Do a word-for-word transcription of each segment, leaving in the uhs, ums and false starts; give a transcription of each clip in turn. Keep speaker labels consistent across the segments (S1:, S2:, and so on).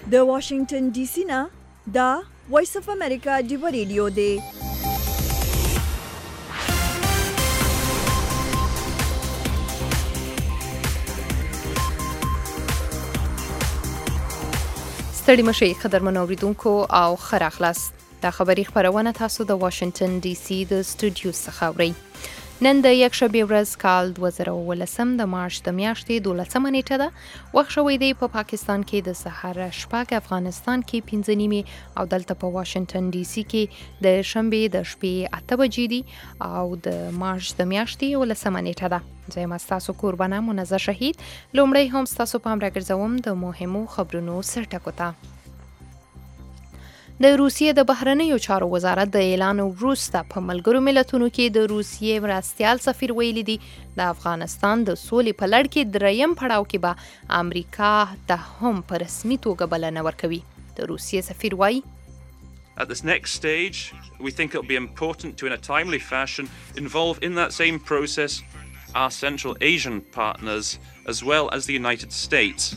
S1: د واشنگټن ډي سي نه دا وایس اف امریکا دی ریډیو دی.
S2: ستړي مشي قدرمن اوریدونکو او خره خلاص دا خبری خبرونه تاسو د واشنگټن ډي سي د سټوډیو څخه اورئ. نن د یکشنبه ورځ کال دوه زره او ولسم د مارچ د میاشتې دولسمه نیټه ده. وخت شوی دی په پاکستان کې د سحر شپږ، افغانستان کې پنځه نیمې او دلته په واشنگټن ډي سي کې د شنبه د شپې اته بجې دي او د مارچ د میاشتې ولسمه نیټه ده. زه یم ستاسو قربانه منزه شهید. لومړی هم ستاسو پام راګرځوم د مهمو خبرونو سرټکو ته. د روسیې د بهرنیو چارو وزارت د اعلان وروسته په ملګرو ملتونو کې د روسیې مرستیال سفیر ویلي دي د افغانستان د سولې په لړ کې دریم پړاو کې به امریکا ته هم په رسمي توګه بلنه ورکوي. د روسیې سفیر وایي
S3: At this next stage, we think it will be important to, in a timely fashion, involve in that same process our Central Asian partners as well as the United States.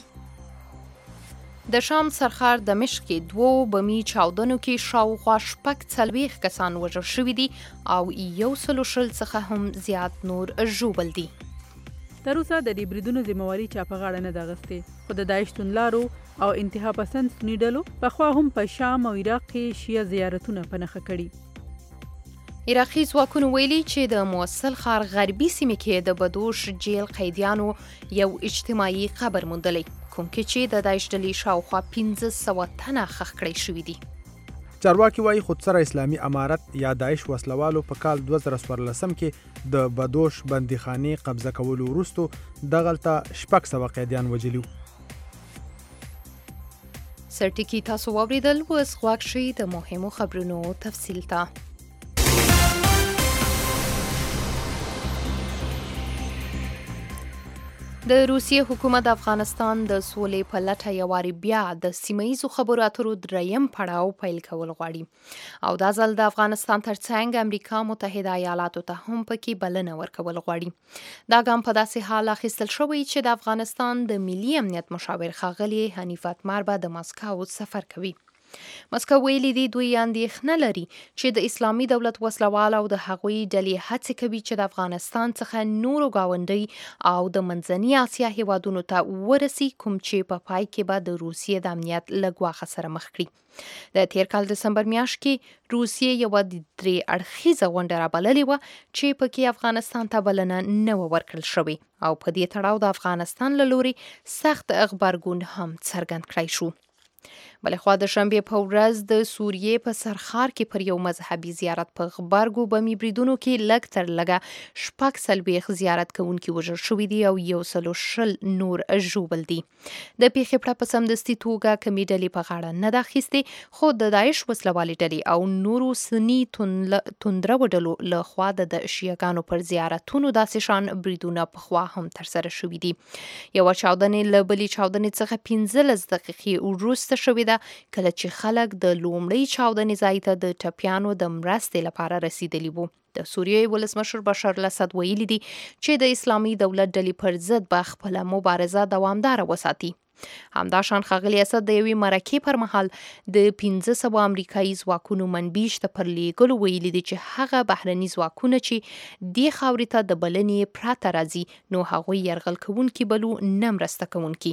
S2: د شام سرخار دمشق کې دوو بمي چاودنو کې شاوخوا شپږ څلوېښت کسان وژل شوي دي او یو سلو شل څخه هم زیات نور ژوبل دي.
S4: تر اوسه د دې بریدونو ذمهواري چا په غاړه نه ده اخیستې، خو د داعش توندلارو او انتها پسند سني ډلو پخوا هم په شام او عراق کې شیعه زیارتونه په نښه کړي.
S2: عراقي ځواکونو ویلي چې د موصل ښار غربي سیمې کې د بدوش جیل قیدیانو یو اجتماعي قبر موندلی، کوم کې چې د داعش ډلې شاوخوا پنځه سوه تنه ښخ کړی شوي دي.
S5: چارواکي وایي خودسره اسلامي امارت یا داعش وسلوالو په کال دوه زره څوارلسم کې د بدوش بندیخانې قبضه کولو وروستو دغلته شپږ سوه قیدیان وژلي.
S2: سرټکي تاسو واورېدل، اوس غوږ شئ د مهمو خبرونو تفصیل ته. د روسیې حکومت د افغانستان د سولې په لټه یوارې بیا د سیمه ییزو خبرو اترو دریم پړاو پیل کول غواړي او دا ځل د افغانستان ترڅنګ امریکا متحده ایالاتو ته هم پکې بلنه ورکول غواړي. دا ګام په داسې حال اخیستل شوی چې د افغانستان د ملي امنیت مشاور ښاغلي حنیف اتمر به د مسکو سفر کوي. مسکو ویلي دي دوی اندېښنه لري چې د اسلامي دولت وسلوال او د هغوی ډلې هڅې کوي چې د افغانستان څخه نورو ګاونډي او د منځني اسیا هیوادونو ته ورسي، کوم چې په پای کې به د روسیې د امنیت له ګواښه سره مخ کړي. د تیر کال دسمبر میاشت کې روسیې یوه درې اړخیزه غونډه رابللې وه چې پکې افغانستان ته بلنه نه وه ورکړل شوې او په دې تړاو د افغانستان له لوري سخت غبرګون هم څرګند کړی شو. بلخوا د شنبې په ورځ د سوریې په سرخار کې پر یو مذهبي زیارت په غبرګو بمي بریدونو کې لږ تر لږه شپږ څلوېښت زیارت کوونکي وژل شوي دي او یو سلو شل نور ژوبل دي. د پیښې پړه په سمدستي توګه کمې ډلې په غاړه نه ده اخیستې، خو د داعش وسلوالې ډلې او نورو سني توندرو ډلو له خوا د شیعهګانو پر زیارتونو داسې شان بریدونه پخوا هم ترسره شوي دي. یوه چاودنې له بلې چاودنې څخه پنځلس دقیقې وروسته شوې ده کله چې خلک د لومړۍ چاودنې ځای ته د ټپیانو د مرستې لپاره رسیدلی وو. د سوریې ولسمشر بشار الاسد ویلي دي چې د اسلامي دولت ډلې پر ضد به خپله مبارزه دوامداره وساتي. همداشان ښاغلي اسد د یوې مرکې پر مهال د پنځه سوه امریکایي ځواکونو منبیش ته پر لیږلو ویلي دي چې هغه بهرني ځواکونه چې دې خاورې ته د بلنې پرته راځي نو هغوی یرغل کوونکي بلو، نه مرسته کوونکي.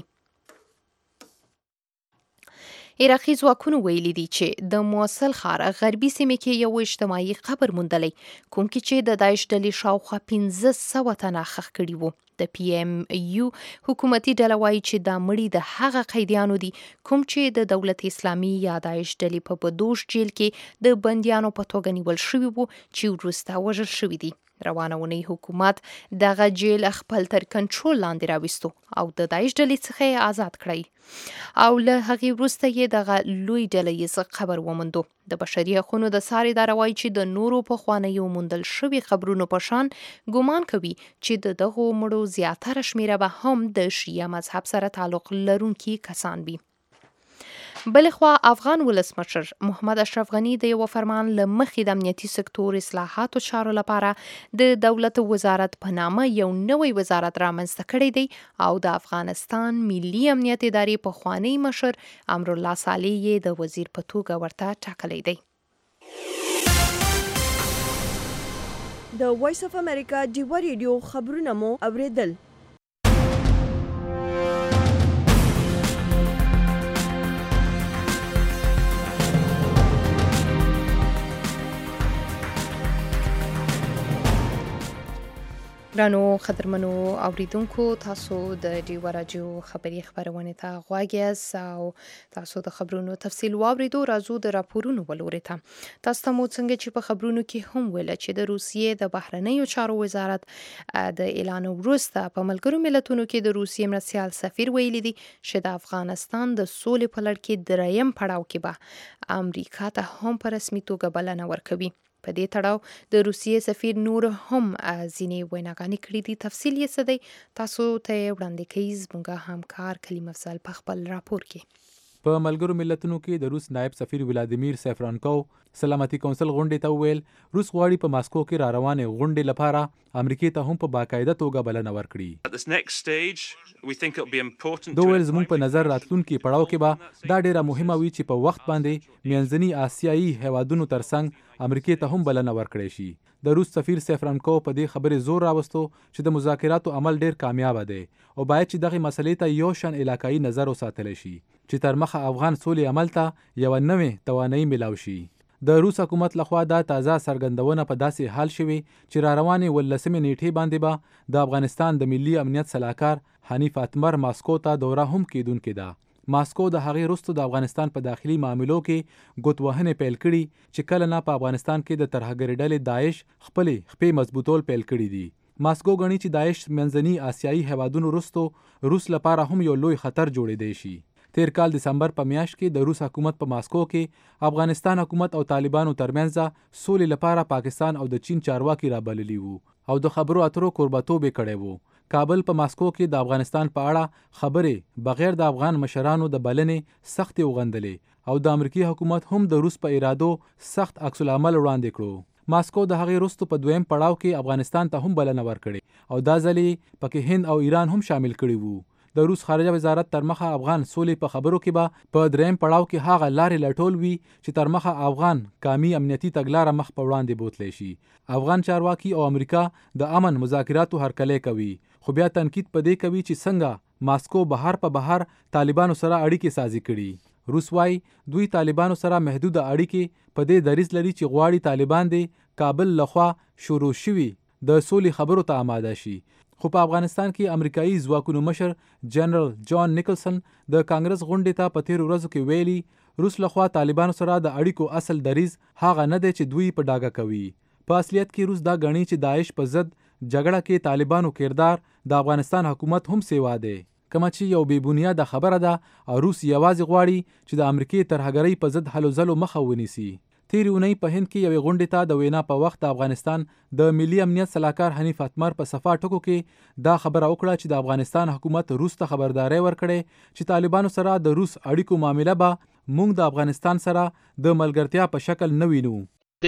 S2: عراقي ځواکونو ویلي دي چې د موصل ښار غربي سیمې کې یو اجتماعي قبر موندلی، کوم کې چې د داعش ډلې شاوخوا پنځه سوه تنه ښخ کړي وو. د پی ایم یو حکومتي ډله وایي چې دا مړي د هغه قیدیانو دي کوم چې د دولت اسلامي یا داعش ډلې په بدوش جیل کې د بندیانو په توګه نیول شوي وو چې وروسته وژل شوي دي. روانه اونۍ حکومت دغه جیل خپل تر کنټرول لاندې راوستو او د داعش ډلې څخه یې آزاد کړی او له هغې وروسته یې دغه لوی ډله ییز قبر وموندو. د بشري حقونو د څار اداره وایي چې د نورو پخوانیو موندل شوي قبرونو په شان ګمان کوي چې د دغو مړو زیاتره شمیره به هم د شیعه مذهب سره تعلق لرونکي کسان وي. بلخوا افغان ولسمشر محمد اشرف غنی د یو فرمان له مخې د امنیتي سکتور اصلاحاتو چارو لپاره د دولت وزارت په نامه یو نوی وزارت رامنځته کړی دی او د افغانستان ملي امنیت ادارې پخوانی مشر امرالله صالح یې د وزیر په توګه ورته ټاکلی دی.
S1: د وایس اف امریکا ډیوه ریډیو خبرونه مو اوریدل.
S2: ګرانو خبرمنو اوریدونکو، تاسو د ډیوه راډیو خبري خبرونه ته غوږ یاست او تاسو د خبرونو تفصیل واوریدو. راځو د راپورونو ولوري ته. تاسو ته مو څنګه چې په خبرونو کې هم ویل چې د روسیې د بهرنیو چارو وزارت د اعلان وروسته په ملګرو ملتونو کې د روسیې مرستیال سفیر ویلي دي چې د افغانستان د سولې په لړ کې دریم پړاو کې به امریکا ته هم په رسمي توګه بلنه ورکوي. په دې تړاو د روسیې سفیر نور هم ځینې ویناګانې کړې دي. تفصیل یې څه دی تاسو ته وړاندې کوي زموږ همکار کلیم افضل په خپل راپور کې.
S6: په ملګرو ملتونو کې د روس نائب سفیر ولادیمیر سیفرانکوف سلامتي کونسل غونډې ته وویل روس غواړي په ماسکو کې را روانې غونډې لپاره امریکا ته هم په باقاعده توګه بلنه ورکړي. دوی ویل زموږ په نظر راتلونکي پړاو کې به دا ډیره مهمه وي چې په وخت باندې منځني آسیایي هیوادونو ترڅنګ امریکا ته هم بلنه ورکړي شي. د روس سفیر سیفرانکوف په دې خبرې زور راوستو چې د مذاکراتو عمل ډیر کامیاب دی او باید چې دغه مسلې ته یو شان علاقايي نظر وساتل شي چې تر مخه افغان سولې عمل ته یو نوې توانایي ملاو شي. د روس حکومت لخوا دا تازه څرګندونه په داسې حال شوي چې را روانې ولسمې نیټې باندې به د افغانستان د ملي امنیت سلاکار حنیف اتمر ماسکو ته دوره هم کیدونکې ده. ماسکو د هغې وروسته د افغانستان په داخلي معاملو کې ګوتوهنې پیل کړي چې کله نه په افغانستان کې د ترهګرۍ ډلې داعش خپلې خپې مضبوطول پیل کړي دي. ماسکو غني چې داعش منځني آسیایي هیوادونو وروسته روس لپاره هم یو لوی خطر جوړېدی شي. تیر کال دسمبر په میاشت کې د روس حکومت په ماسکو کې افغانستان حکومت او طالبانو ترمنځ سولې لپاره پاکستان او د چین چارواکي رابللي وو او د خبرو اترو کوربتوب یې کړی وو. کابل په ماسکو کې د افغانستان په اړه خبرې بغیر د افغان مشرانو د بلنې سخت وغندلې او د امریکایي حکومت هم د روس په ارادو سخت عکس العمل وړاندې کړو. ماسکو د هغې وروسته په دویم پړاو کې افغانستان ته هم بلنه ورکړې او دا ځلې پکې هند او ایران هم شامل کړي وو. د روس خارجه وزارت تر مخه افغان سولې په خبرو کې به په دریم پړاو کې هغه لارې لټول وي چې تر مخه افغان قومي امنیتي تګلاره مخ په وړاندې بوتلی شي. افغان چارواکي او امریکا د امن مذاکراتو هرکلی کوي خو بیا تنقید په دې کوي چې څنګه ماسکو بهر په بهر طالبانو سره اړیکې سازي کړي. روس وايي دوی طالبانو سره محدود اړیکې په دې دریځ لري چې غواړي طالبان د کابل لخوا شروع شوي د سولې خبرو ته آماده شي. خو په افغانستان کې امریکایي ځواکونو مشر جنرال جان نیکلسن د کانګرس غونډې ته په تیرو ورځو کې ویلي روس لخوا طالبانو سره د اړیکو اصل دریځ هغه نه دی چې دوی په ډاګه کوي. په اصلیت کې روس دا غني چې داعش په ضد جګړه کې طالبانو کردار د افغانستان حکومت هم سیوا دی. کما چې یو بې بنیاده خبره ده او روس یوازې غواړي چې د امریکای ترهګرۍ په ضد هلو ځلو مخه ونیسي. تیرې اونۍ په هند کې یوې غونډې ته د وینا په وخت د افغانستان د ملي امنیت سلاکار حنیف اتمر په صفا ټکو کې دا خبره وکړه چې د افغانستان حکومت روس ته خبرداري ورکړي چې طالبانو سره د روس اړیکو معامله به موږ د افغانستان سره د ملګرتیا په شکل نه وینو.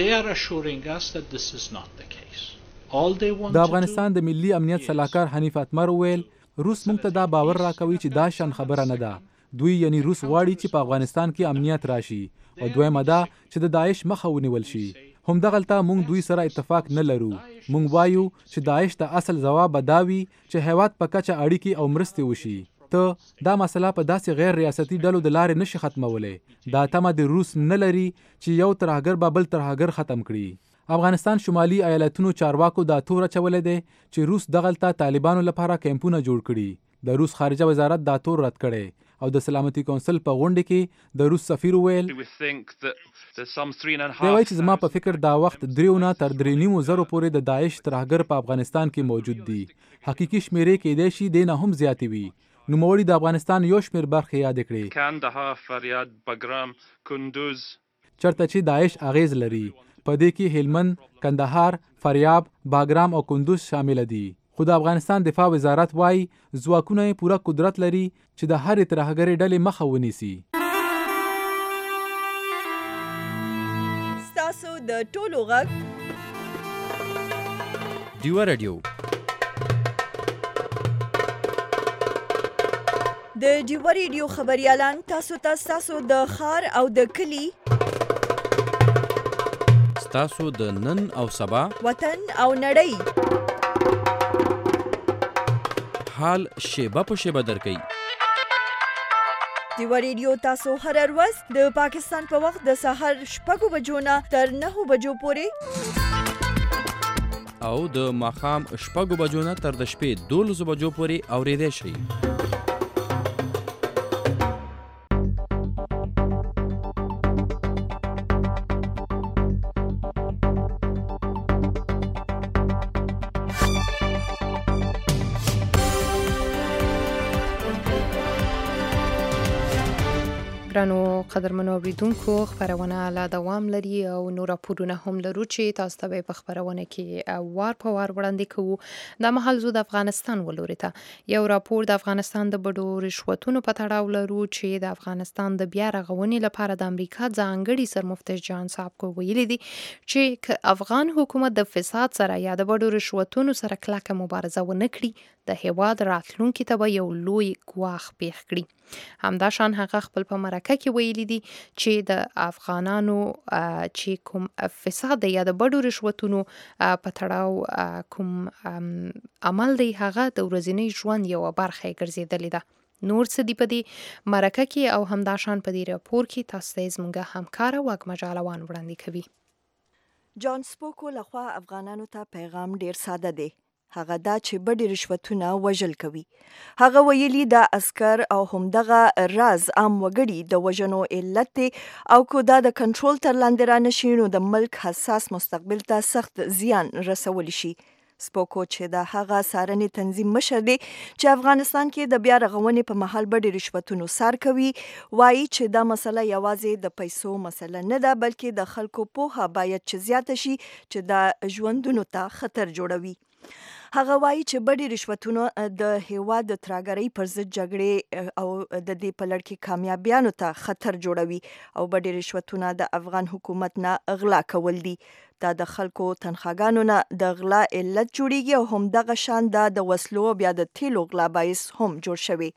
S6: د افغانستان د ملي امنیت سلاکار حنیف اتمر ویل روس موږ ته دا باور راکوي چې دا شان خبره نه ده. دوی یعنی روس غواړي چې په افغانستان کې امنیت راشي او دویمه دا چې د داعش مخه ونیول شي. همدغلته موږ دوی سره اتفاق نه لرو. موږ وایو چې داعش ته اصل ځواب به دا وي چې هیواد په کچه اړیکې او مرستې وشي. ته دا مسله په داسې غیر ریاستي ډلو د لارې نشي ختمولی. دا تمه د روس نه لري چې یو ترهګر به بل ترهګر ختم کړي. افغانستان شمالي ایالتونو چارواکو دا تور اچولی دی چې روس دغلته طالبانو لپاره کیمپونه جوړ کړي. د روس خارجه وزارت دا تور رد کړي او د سلامتي کونسل په غونډه کې د روس سفیر ویل دی وایي چې زما په فکر دا وخت دریونه تر درې نیمو زرو پورې د داعش ترهګر په افغانستان کې موجود دي. حقیقي شمیرې کېدای شي دې نه هم زیاتې وي. نوموړي د افغانستان یو شمیر برخې یاد کړې
S3: کندهار، فریاد، بګرام، کندوز
S6: چرته چې داعش اغیز لري. په دې کې هلمند، کندهار، فریاب، باګرام او کندوز شامل دي. خو د افغانستان دفاع وزارت وایي ځواکونه یې پوره قدرت لري چې د هرې ترهګرۍ ډلې مخه ونیسي.
S1: د ټولو غږ
S7: ډیوه رادیو.
S1: د ډیوه ریډیو خبریالان تاسو ته ستاسو د ښار او د کلي
S7: ستاسو د نن او سبا
S1: وطن او نړۍ
S7: حال شیبه په شیبه درکوي.
S1: ډیوه ریډیو تاسو هر ورځ د پاکستان په وخت د سهار شپږو بجو نه تر نهو بجو پورې
S7: او د ماښام شپږو بجو نه تر د شپې دولسو بجو پورې اورېدی شئ.
S2: ګرانو قدرمنو اوریدونکو، خبرونه لا دوام لري او نور راپورونه هم لرو چې تاسو ته په خبرونه کې وار په وار وړاندې کوو. د مهال زو د افغانستان ولوري ته یو راپور د افغانستان د بډو رشوتونو په تړاو لرو چې د افغانستان د بیا رغونې لپاره د امریکا ځانګړي سرمفتش جان صاحب کو ویلي دي چې افغان حکومت د فساد سره یا د بډو رشوتونو سره کلکه مبارزه ونه کړي، د هیواد راتلونکي ته به یو لوی ګواښ پیښ کړي. همدا شان هغه خپل په مرکه کې ویلي دي چې د افغانانو چې کوم فساد دی یا د بډو رشوتونو په تړاو کوم عمل دی هغه د ورځني ژوند یو برخه ګرځېدلې ده. نور څه دی په دې مرکه کې او همدا شان په دې راپور کې تاسو ته زموږ همکاره واګ مجالوان وړاندې کوي.
S1: جان سپوکو لخوا افغانانو ته پیغام ډیر ساده دی، هغه دا چې بډې رشوتونه وژل کوي. هغه ویلي دا اسکر او همدغه راز عام وګړي د وژنو علت دی او کو دا د کنټرول تر لاندې را نشي نو د ملک حساس مستقبل ته سخت زیان رسولی شي. سپوکو چې دا هغه سارنې تنظیم مشر دی چې افغانستان کې د بیا رغونې په مهال بډې رشوتونو سار کوي، وایي چې دا مسله یوازې د پیسو مسله نه ده بلکې د خلکو پوهه باید چې زیاته شي چې دا ژوندونو ته خطر جوړوي. هغه وایي چې بډې رشوتونه د هیواد د ترهګرۍ پر ضد جګړې او د دې په لړ کې کامیابیانو ته خطر جوړوي او بډې رشوتونه د افغان حکومت نه غلا کول دي. دا د خلکو تنخواګانو نه د غلا علت جوړیږي او همدغه شان دا د وسلو بیا د تیلو غلا باعث هم جوړ شوی.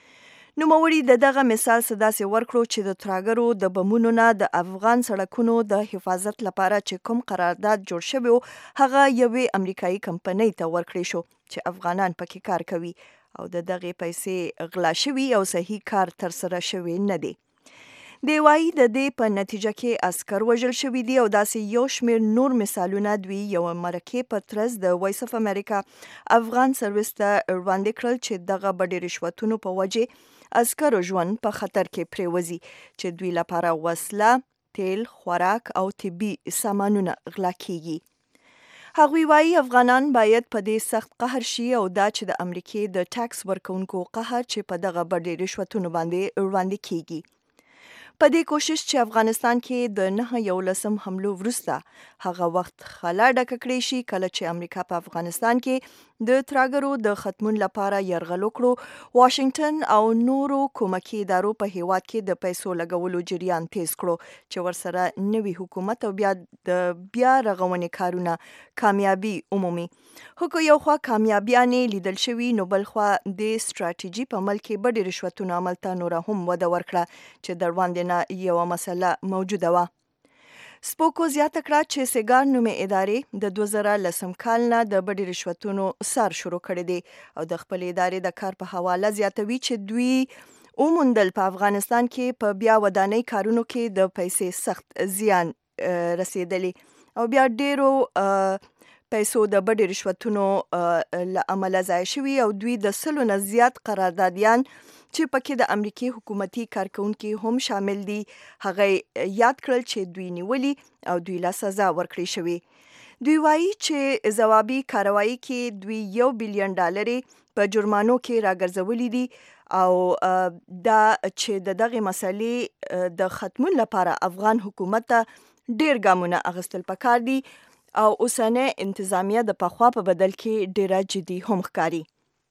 S1: نوموړي د دغه مثال څه داسې ورکړو چې د ترهګرو د بمونو نه د افغان سړکونو د حفاظت لپاره چې کوم قرارداد جوړ شوی و هغه یوې امریکایي کمپنۍ ته ورکړی شو چې افغانان پکې کار کوي او د دغه پیسې غلا شوي او صحیح کار ترسره شوی نه دی. دی وایي د دې په نتیجه کې عسکر وژل شوي دي او داسې یو شمېر نور مثالونه دوی یو مرکې په ترڅ د وایس اف امریکا افغان سرویس ته وړاندې کړل چې دغه بډې رشوتونو په وجې عسکرو ژوند په خطر کې پریوزي چې دوی لپاره وسله، تیل، خوراک او طبي سامانونه غلا کیږي. هغوی وایي افغانان باید په دې سخت قهر شي او دا چې د امریکې د ټاکس ورکونکو قهر چې په دغه بډې رشوتونو باندې وړاندې کیږي. په دې کوشش چې افغانستان کې د نهه یولسم حملو وروسته هغه وخت خلا ډکه کړې شي کله چې امریکا په افغانستان کې د ترهګرو د ختمون لپاره یرغل وکړو، واشنگټن او نورو کومکي ادارو په هیواد کې د پیسو لګولو جریان تیز کړو چې ورسره نوي حکومت او بیا د بیا رغونې کارونه کامیابي عمومي. خو یو خوا کامیابیانې لیدل شوي نو بل خوا د ستراتیژي په عمل کې بډې رشوتونو عمل ته نوره هم وده ورکړه چې د وړاندې نه یوه مسله موجوده وه. سپوکو زیاته کړه چې سیګار نومې ادارې د دوه زره لسم کال نه د بډې رشوتونو سار شروع کړی دی او د خپل ادارې د کار په حواله زیاتوي چې دوی وموندل په افغانستان کې په بیا ودانۍ کارونو کې د پیسې سخت زیان رسیدلی او بیا ډیرو پیسو د بډې رشوتونو له امله ضایع شوي او دوی د سلو نه زیات قراردادیان چې پکې د امریکای حکومتي کارکونکي هم شامل دي هغه یاد کړل چې دوی نیولي او دوی لا سزا ورکړې شوې. دوی وایي چې ځوابي کاروایی کې دوی یو بلیون ډالر په جرمانو کې راګرځولي دي او دا چې د دغه مسلې د ختمون لپاره افغان حکومت ته ډیر ګامونه اخیستل پکار دي او اوسنۍ انتظامیه د پخوا په بدل کې ډیره جدي هم ښکاري.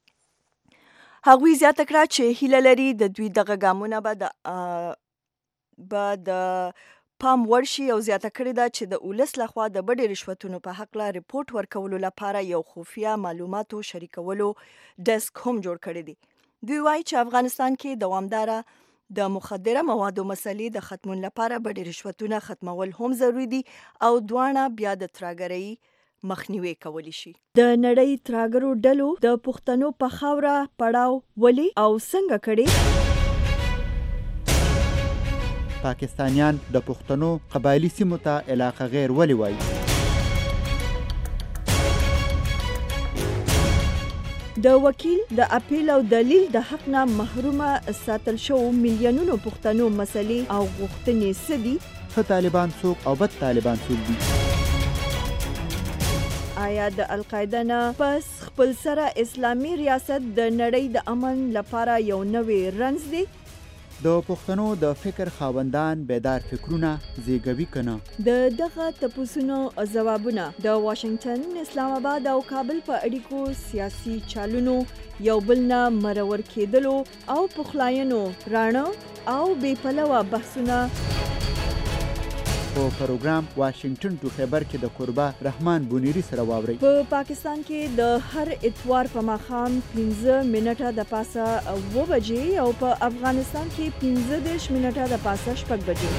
S1: هغوی زیاته کړه چې هیله لري د دوی دغه ګامونه به د به د پام وړ شي او زیاته کړې ده چې د ولس لخوا د بډې رشوتونو په حقله ریپورت ورکولو لپاره یو خفیه معلوماتو شریکولو ډیسک هم جوړ کړی دی. دوی وایي چې افغانستان کې دوامداره د مخدره موادو مسلې د ختمون لپاره بډې رشوتونه ختمول هم ضروري دي او دواړه بیا د ترهګرۍ مخنیوي کولی شي. د نړۍ ترهګرو ډلو د پښتنو په خاوره پړاو ولې او څنګه کړي؟
S8: پاکستانیان د پښتنو قبایلی سیمو ته علاقه غیر ولې وایي؟
S1: د وکیل د اپیل او دلیل د حق نه محرومه ساتل شو میلیونونو پښتنو مسلې او غوښتنې څه دي؟
S8: ښه طالبان څوک او بد طالبان څوک دي؟
S1: آیا د القاعده نه پس خپل سره اسلامي ریاست د نړۍ د امن لپاره یو نوې رنځ دی؟
S8: د پښتنو د فکر خاوندان بیدار فکرونه زیږوي کنه؟
S1: د دغه تپوسونو ځوابونه د واشنگټن، اسلام آباد او کابل په اړیکو سیاسي چالونو یو بل نه مرور کېدلو او پخلاینو راڼه او بې پلوه بحثونه
S8: په پروګرام واشنگټن ټو خیبر کې د قربا رحمان بونیری سره واوري.
S1: په پاکستان کې د هر اتوار په ماښام پنځه منټه د پاسه اوه بجې او په افغانستان کې پنځه دېرش منټه د پاسه شپږ بجې.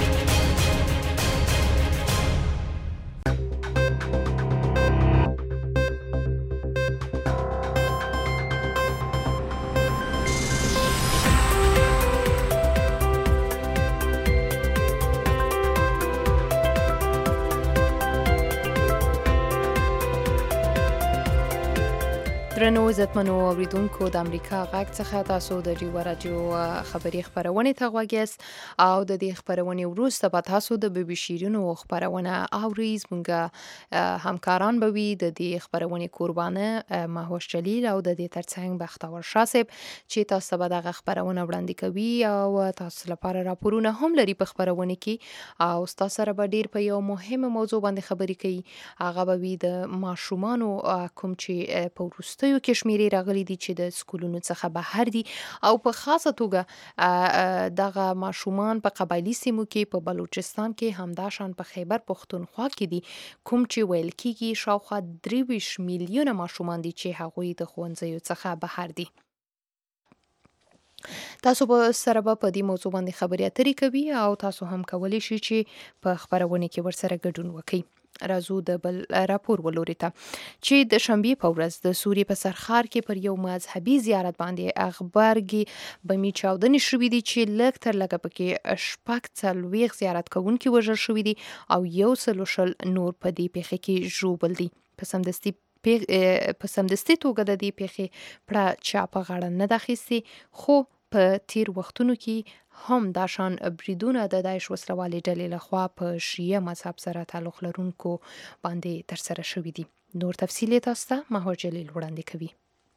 S2: درنو عزتمنو اوریدونکو د امریکا غږ څخه تاسو د ډیو رادیو خبري خبرونه ته غوږیاست او د دې خبرونه وروسته به تاسو د بي بي شیرینو خبرونه اورئ. زموږ همکاران به وي د دې خبرونه قربانه ماهوش جلیل او د دې ترڅنګ بختور شاسب چې تاسو به دغه خبرونه وړاندې کوي او تاسو لپاره راپورونه هم لري په خبرونه کې او تاسو سره به ډیر په یو مهمه موضوع باندې خبرې کوي. هغه به وي د ماشومانو کوم چې په وروسته یو کشمیري راغلي دي چې د سکولونو څخه بهر دي او په خاصه توګه دغه ماشومان په قبایلی سیمو کې په بلوچستان کې همداشان په خیبر پښتونخوا کې دي کوم چې ویل کېږي شاوخوا درې ویشت میلیونه ماشومان دي چې هغوی د ښوونځیو څخه بهر دي. تاسو به سره به په دې موضوع باندې خبرې اترې کوي او تاسو هم کولی شئ چې په خبرونه کې ورسره ګډون وکړئ. راځو د بل راپور ولوري ته چې د شنبې په ورځ د سوریې په سرخار کې پر یو مذهبي زیارت باندې اخبارګي بمي چاودنې شوې دي چې لږ تر لږه پکې شپږ څلوېښت زیارت کوونکي وژل شوي دي او یو سل شل نور په دې پیښه کې ژوبل دي. په سمدستي په سمدستي توګه د دې پیښې پړه چا په غاړه نه ده اخیستې خو په تیر وختونو کې هم داشان بریدونه د داعش وسلوالې ډلې لخوا په شیعه مذهب سره تعلق لرونکو باندې ترسره شوي دي. نور تفصیل تاسو ته ماهور جلیل وړاندې کوي.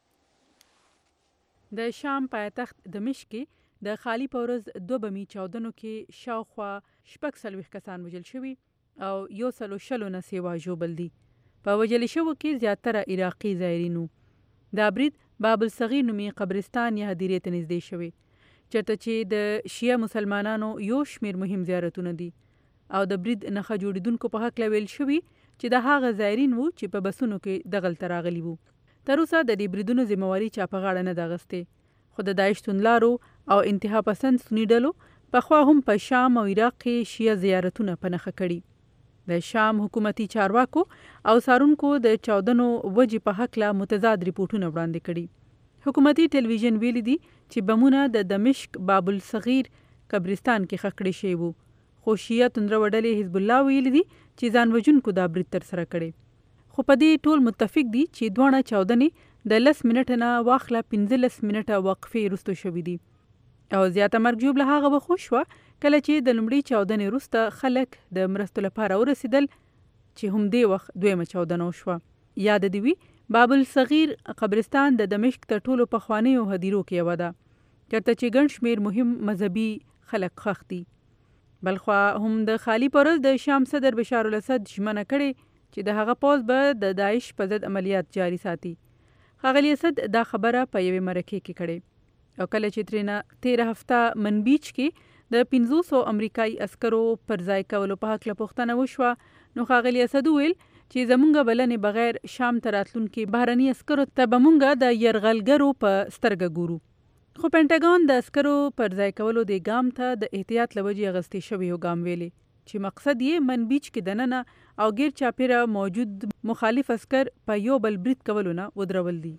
S4: د شام پایتخت دمشق کې د خالی پورز دو بمی چاودنو کې شاوخوا شپږ څلوېښت کسان وژل شوي او یو سلو شلو نه سیوا ژوبل دي. په وژل شوو کې زیاتره عراقي زایرینو. دا برید باب الصغیر نومي قبرستان یا هدیرې ته نږدې شوی چېرته چې د شیعه مسلمانانو یو شمېر مهم زیارتونه دي او د برید نښه جوړېدونکو په هکله ویل شوي چې د هغه زایرین وو چې په بسونو کې دغلته راغلي وو. تر اوسه د دې بریدونو ذمهواري چا په غاړه نه ده اخیستې خو د داعش توندلارو او انتها پسند سني ډلو پخوا هم په شام او عراق کې شیعه زیارتونه په نښه کړي. د شام حکومتي چارواکو او څارونکو د چاودنو وجې په هکله متضاد ریپورټونه وړاندې کړي. حکومتي ټلویزیون ویلي دي چې بمونه د دمشق باب الصغیر قبرستان کې ښخ کړي شوي وو خو شیعه توندره ډلې حزب الله ویلي دي چې ځان وژونکو دا برید ترسره کړی. خو په دې ټول متفق دي چې دواړه چاودنې د لس منټه نه واخله پنځلس منټه وقفې وروسته شوي دي او زیاته مرګ ژوبله هغه وخت وشوه کله چې د لومړۍ چاودنې وروسته خلک د مرستو لپاره ورسېدل چې هم دې وخت دویمه چاودنه وشوه. یاد دې وي باب الصغیر قبرستان د دمشق تر ټولو پخوانیو هدیرو کې یوه ده چېرته چې ګڼ شمېر مهم مذهبي خلک ښخ دي. بلخوا هم د خالي پرز د شام صدر بشار الاسد ژمنه کړې چې د هغه پوځ به د داعش په ضد عملیات جاري ساتي. ښاغلي اسد دا خبره په یوې مرکې کې کړې او کله چې ترېنه تېره هفته منبیچ کې د پنځوس سوه امریکایي عسکرو پر ځای کولو په هکله پوښتنه وشوه نو ښاغلي اسد وویل چې زمونږ بلنې بغیر شام ته راتلونکي بهرني عسکرو ته به مونږ د یرغلګرو په سترګه ګورو. خو پینټاګان د عسکرو پر ځای کولو د ګام ته د احتیاط له وجې اغستې شوی یو ګام ویلي چې مقصد یې منبیچ کې دننه او غیر چاپیره موجود مخالف عسکر په یو بل برید کولو نه ودرول دي.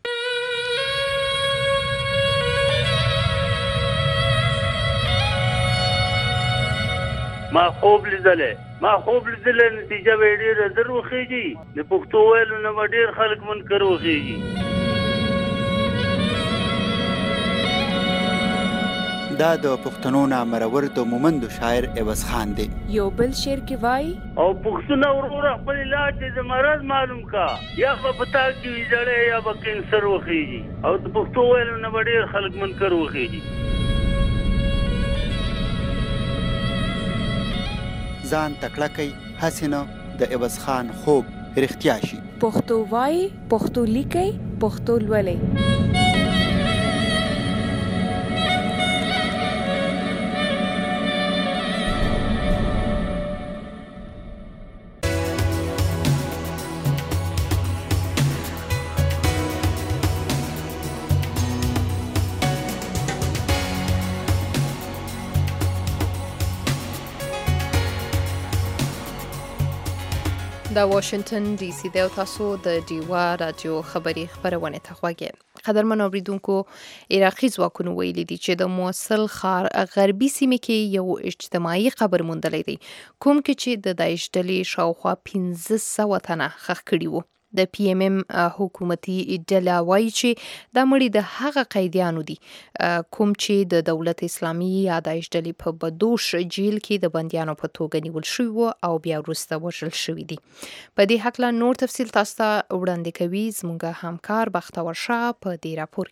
S9: ما خوب لیدلې ما خوب لیدلې نتیجه به ډېره زر وخیږي د پښتو ویلو نه به ډېر خلک منکر وخیږي.
S8: دا د پښتنو نامرور د مومندو شاعر عوض خان دی.
S10: یو بل شعر کې وای
S9: او پښتون ورور خپل علاج د مرض معلوم کا یا په پتا کې جړې یا په کینسر وخیږي او د پښتو ویلو نه به ډېر خلک منکر وخیږي.
S8: ځان تکړه کوي هسې نه د عوض خان خوب رښتیا شي.
S10: پښتو وای پښتو لیکي پښتو لولئ.
S2: د واشنگټن ډي سي د تاسو د ډیوا رادیو خبري خبرونه ته خوږه. قدرمن اوریدونکو، عراقي ځواکونو ویلي دي چې د موصل ښار غربي سیمه کې یو اجتماعي قبر موندلی دی کوم کې چې د داعش ډلې شاوخوا پنځه سوه تنه ښخ کړي وو. د پی ایم ایم حکومتي ډله وایي چې دا مړي د هغه قیدیانو دي کوم چې د دولت اسلامي یا داعش ډلې په بدوش جیل کې د بندیانو په توګه نیول شوي وو او بیا وروسته وژل شوي دي. په دې هکله نور تفصیل تاسو ته وړاندې کوي زموږ همکار بختور شاه په دې راپور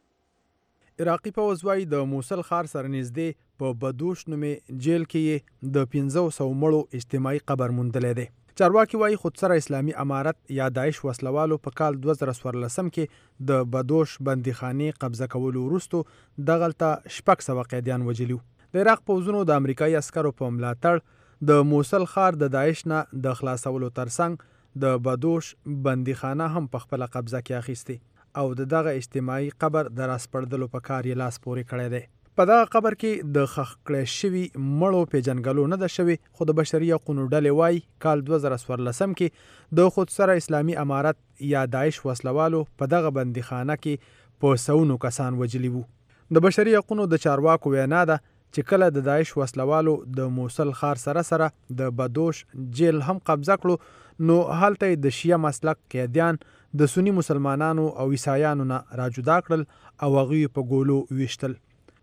S2: کې.
S5: عراقي پوځ وایي د موصل ښار سره نږدې په بدوش نومې جیل کې د پنځه سوه مړو اجتماعي قبر موندلی دی. چارواکي وایي خودسره اسلامي امارت یا داعش وسلوالو په کال دوه زره څوارلسم کې د بدوش بندیخانې قبضه کولو وروسته دغلته شپږ سوه قیدیان وژلي وو. د عراق پوځونو د امریکایي عسکرو په ملاتړ د موصل ښار د داعش نه د خلاصولو ترڅنګ د بدوش بندیخانه هم په خپله قبضه کې اخیستې او د دغه اجتماعي قبر د راسپړدلو په کار یې لاس پورې کړی دی. په دغه قبر کې د ښخ کړی شوي مړو پیژنګلو نه ده شوې خو د بشري حقونو ډلې وایي کال دوه زره څوارلسم کې د خودسره اسلامي امارت یا داعش وسلوالو په دغه بندیخانه کې په سوونو کسان وژلي وو. د بشري حقونو د چارواکو وینا ده چې کله د داعش وسلوالو د موصل ښار سره سره د بدوش جیل هم قبضه کړو نو هلته د شیعه مسلک قیدیان د سنی مسلمانانو او عیسایانو نه راجدا کړل او هغوی په ګولو ویشتل.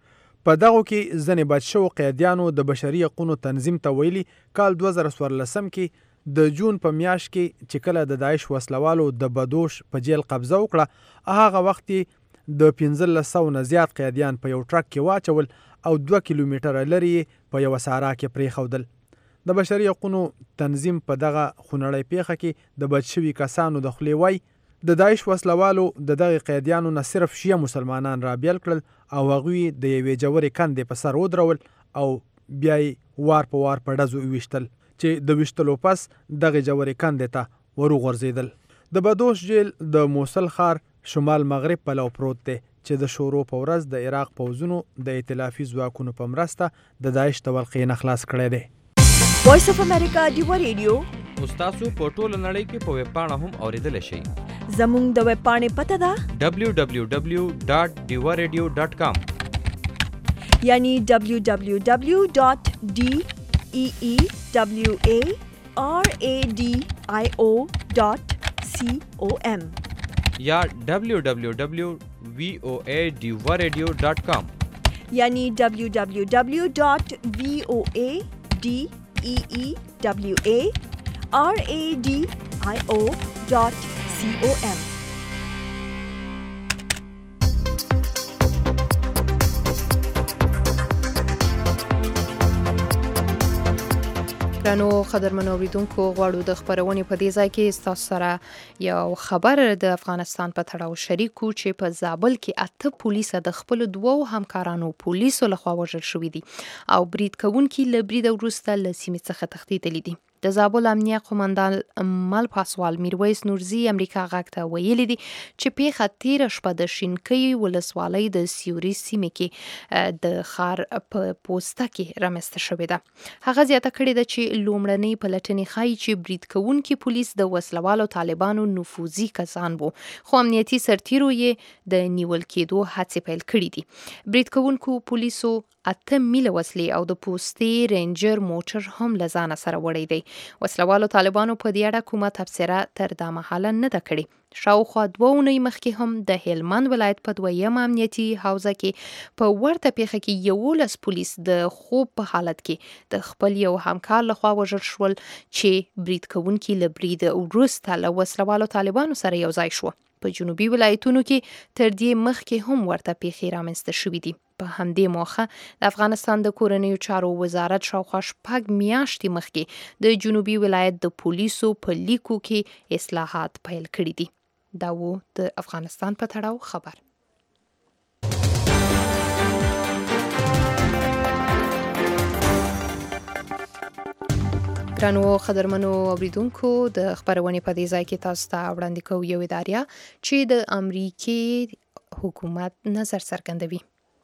S5: په دغو کې ځنې بچ شوو قیدیانو د بشري حقونو تنظیم ته ویلي کال دوه زره څوارلسم کې د جون په میاشت کې چې کله د داعش وسلوالو د بدوش په جیل قبضه وکړه هغه وخت یې د پنځلس سوو نه زیات قیدیان په یو ټرک کې واچول او دوه کیلومتره لرې په یوه سارا کې پرېښودل. د بشري حقونو تنظیم په دغه خونړۍ پیښه کې د بچ شوي کسانو د خولې وایي د داعش وسلوالو د دغه قیدیانو نه صرف شیعه مسلمانان رابیل کړل او هغوی د یوې جوړې کندې په سر ودرول او بیا یې وار په وار په ډزو وویشتل چې د ویشتلو پس دغه جوړې کندې ته ور وغورځېدل. د بدوش جیل د موصل ښار شمال مغرب پلو پروت دی چې د شورو په ورځ د عراق پوځونو د ائتلافي ځواکونو په مرسته د داعش د ولقې نه خلاص کړی دی.
S1: وایس اف امریکا ډیوا ریډیو
S7: تاسو په ټوله نړۍ کې په ویب پاڼه هم اوریدلی شئ.
S1: زموږ د ویب پاڼې پته ده
S7: دبلیو دبلیو دبلیو ډاټ ډیوا ریډیو ډاټ کام
S1: یعنی دبلیو دبلیو دبلیو ډاټ ډي ای ای دبلیو ای آر ای ډي آی او ډاټ سی او ایم
S7: یا دبلیو دبلیو دبلیو وی او ای ډیوا ریډیو ډاټ کام
S1: یعنی دبلیو دبلیو دبلیو ډاټ وی او ای ډي ای ای دبلیو ای آر ای ډي آی او ډاټ سی او ایم.
S2: رانو قدرمنو اوریدونکو غواړو د خبرونې په دې ځای کې ستاسو سره یو خبر د افغانستان په تړاو شریکو چې په زابل کې اته پولیس د خپل دوو همکارانو پولیسو لخوا وژل شوي دي او برید کوونکي له برید وروسته له سیمې څخه تښتېدلي دي. د زابل امنیه قومندان مل پاسوال میرویس نورزي امریکا غاک ته ویلي دي چې پیښه تیره شپه د شینکۍ ولسوالۍ د سیوري سیمې کې د ښار په پوسته کې رامنځته شوې ده. هغه زیاته کړې ده چې لومړنۍ پلټنې ښایي چې برید کوونکي پولیس د وسلوالو طالبانو نفوذي کسان وو، خو امنیتي سرتیرو یې د نیول کېدو هڅې پیل کړې دي. برید کوونکو پولیسو اته میله وسلې او د پوستې رینجر موټر هم له ځانه سره وړی دی. وسلوالو طالبانو په دې اړه کومه تبصره تر دا مهاله نه ده کړې. شاوخوا دوه اونۍ مخکې هم د هلمند ولایت په دویمه امنیتي حوزه کې په ورته پیښه کې یولس پولیس د خوب په حالت کې د خپل یو همکار لخوا وژل شول چې برید کوونکي له برید وروسته له وسلوالو طالبانو سره یو ځای شو. په جنوبي ولایتونو کې تر دې مخکې هم ورته پیښې رامنځته شوې دي. په همدې موخه د افغانستان د کورنیو چارو وزارت شاوخوا شپږ میاشتې مخکې د جنوبي ولایت د پولیسو په لیکو کې اصلاحات پیل کړي دي. دا و د افغانستان په تړاو خبر. ګرانو قدرمنو اوریدونکو د خبرونې په دې ځای کې تاسو ته وړاندې کوو یو اداریه چې د امریکې حکومت نظر څرګندوي.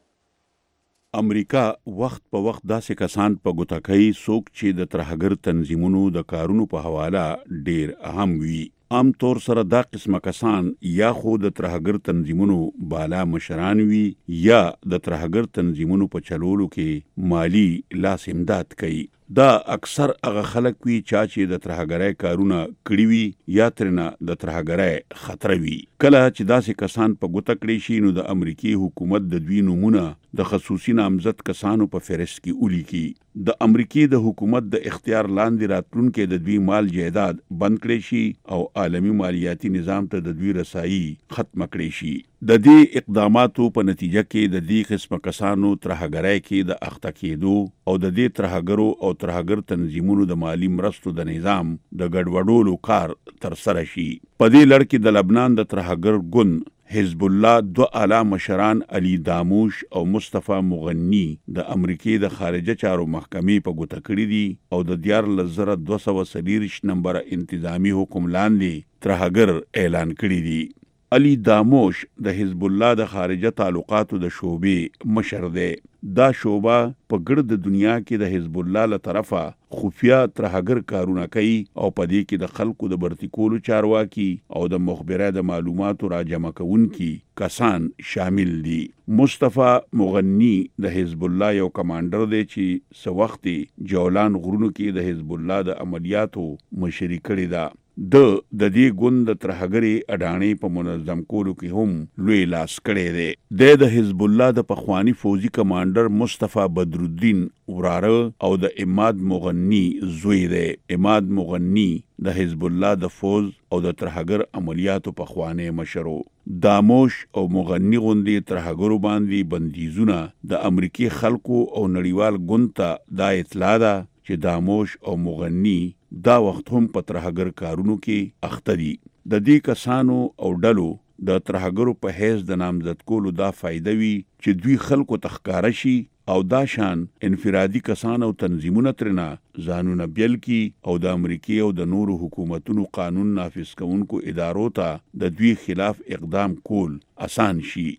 S11: امریکا وخت په وخت داسې کسان په ګوته کوي څوک چې د ترهګر تنظیمونو د کارونو په حواله ډیر اهم وي. عام طور سره دا قسمه کسان یا خو د ترهګر تنظیمونو بالا مشران وي یا د ترهګر تنظیمونو په چلولو کې مالی لاس امداد کوي. دا اکثر هغه خلک وي چې د ترهګرۍ کارونه کړي وي یا ترنه د ترهګرۍ خطر وي. کله چې داسې کسان په ګوته کړي شي نو د امریکای حکومت د دوی نومونه د خصوصي نامزد کسانو په فهرست کې ولیکي. د امریکای د حکومت د اختیار لاندې راتلونکي د دوی مال جایداد بند کړي شي او عالمی مالیاتي نظام ته د دوی رسایي ختم کړي شي. د دې اقداماتو په نتیجه کې د دې قسمه کسانو ترهګرۍ کې د اخته کېدو او د دې ترهګرو او ترهګر تنظیمونو د مالی مرستو د نظام د ګډوډولو کار تر سره شي. په دې لړ کې د لبنان د ترهګر ګوند حزب الله دو اعلی مشران علي داموش او مصطفی مغنی د امریکای د خارجه چارو محکمې په ګوته کړی دي او د دیارلس زره دوه سوه څلېرویشت نمبر انتظامی حکم لاندې ترهګر اعلان کړی دي. علي داموش د حزب الله د خارجه تعلقاتو د شعبې مشر دی. دا شعبه په ګرد دنیا کې د حزب الله له طرفه خفیه ترهګر کارونه کوي او په دې کې د خلکو د برتی کولو چارواکي او د مخبره د معلوماتو راجمع کوونکي کسان شامل دي. مصطفی مغنی د حزب الله یو کمانډر دی چې سو وخت جولان غرونو کې د حزب الله د عملیاتو مشري کړې ده. د د دې ګوند د ترهګرۍ اډانې په منظم کولو کې هم لوی لاس کړی دی. د حزب الله د پخوانی فوجي کمانډر مصطفی بدرالدین وراره او د اماد مغنی زوی دی. اماد مغنی د حزب الله د فوج او د ترهګر عملیاتو پخوانی مشرو. داموش او مغنی غوندې ترهګرو باندې بندیزونه د امریکای خلکو او نړیوال ګوند ته دا اطلاع ده چې داموش او مغنی دا وخت هم په ترهګر کارونو کې اخته دي. د دې کسانو او ډلو د ترهګرو په حیث د نامزد کولو دا فایده وي چې دوی خلکو ته ښکاره شي او دا شان انفرادي کسان او تنظیمونه ترنه ځانونه بیل کی او د امریکای او د نورو حکومتونو قانون نافذ کوونکو ادارو ته د دوی خلاف اقدام کول آسان شي.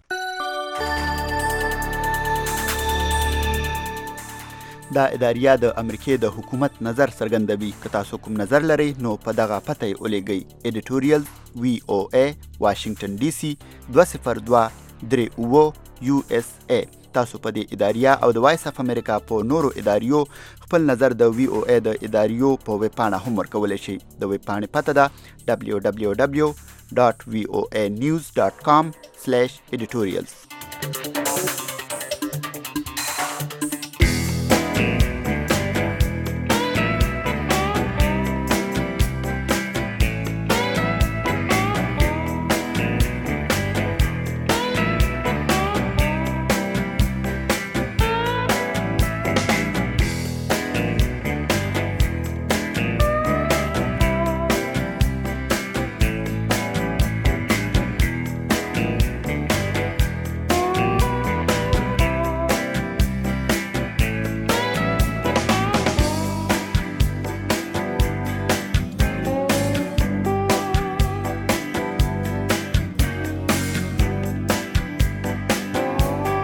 S8: دا اداریه د امریکای د حکومت نظر څرګندوي. که تاسو کوم نظر لرئ نو په دغه پته یې ولیږئ. ایډیټوریل وی او ای واشنگټن ډي سي دوه صفر دوه درې اووه یو اس ای. تاسو په دې اداریه او د وایس اف امریکا په نورو اداریو خپل نظر د وی او ای د اداریو په ویب پاڼه هم ورکولی شئ. د ویب پاڼې پته ده دبلیو دبلیو دبلیو ډاټ وی او ای نیوز ډاټ کام سلیش ایډیټوریلز.